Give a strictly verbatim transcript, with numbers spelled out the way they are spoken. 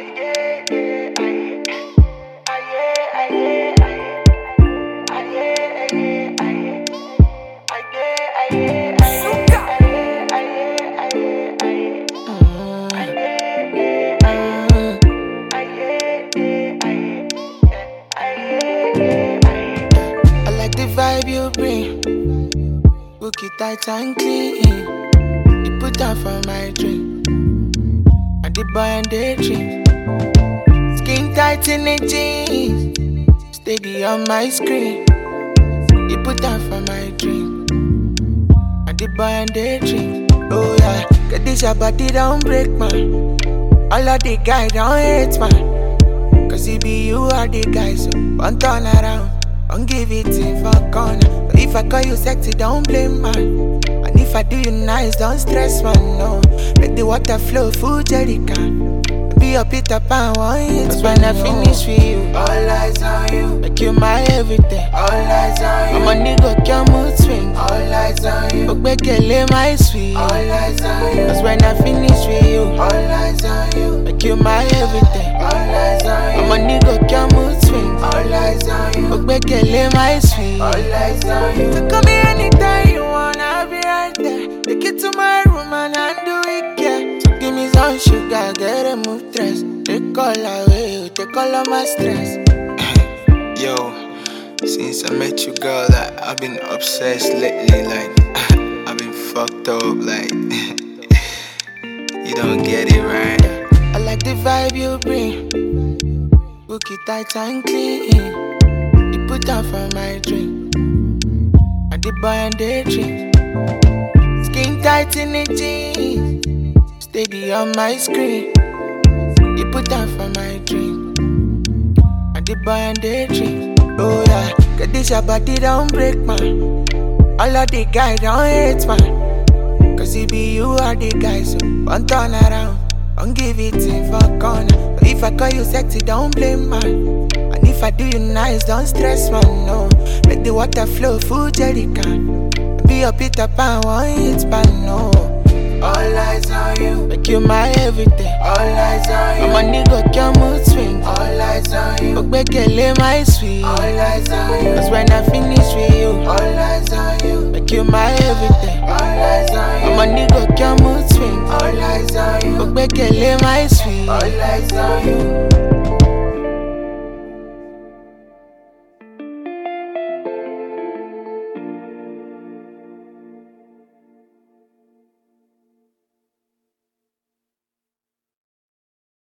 Vibe you bring, book it tight and clean. You put down for my drink, and the boy and the drink. Skin tight in the jeans, steady on my screen. You put down for my drink, and the boy and the drink. Oh yeah, cause this your body don't break, man. All of the guys don't hate, man. Cause it be you are the guy, so one turn around. Don't give it in for corner. But if I call you sexy, don't blame, man. And if I do you nice, don't stress, man, no. Let the water flow, full jerrycan. Be a Peter Pan, one hit. Cause when I finish with you, all eyes on you. Make you my everything, all eyes on you. I'm a nigga, can mood swing, all eyes on you. Okbekele, my sweet, all eyes on you. Cause when I finish with you, all eyes on you. Make you my everything, all eyes on you. I'm a nigga, can mood swing, all eyes on you. Okbekele, my sweet, all eyes on you. So call me anytime you wanna, I'll be right there. Take it to my room and undo it, yeah. So give me some sugar, get a move stress. Take all away, take all of my stress. Yo, since I met you, girl, like, I've been obsessed lately. Like, I've been fucked up. Like, you don't get it right. I like the vibe you bring, book it tight and clean. You put down for my drink, and the boy and the drink. Skin tight in the jeans, steady on my screen. You put down for my drink, and the boy and the drink. Oh yeah, cause this your body don't break, man. All of the guys don't hate, man. Cause it be you are the guy, so one turn around. Don't give it in for corner. But if I call you sexy, don't blame, man. And if I do you nice, don't stress, man, no. Let the water flow, full jerrycan. Be a Peter Pan, one hit, man, no. All eyes on you, make you my everything. All eyes on you, I'm a nigga, can mood swing. All eyes on you, Okbekele, my sweet. All eyes on you, cause when I finish with you, all eyes on you, make you my everything. All eyes on you, I'm a nigga, can mood swing. All eyes on you, Okbekele, my sweet. All eyes on you.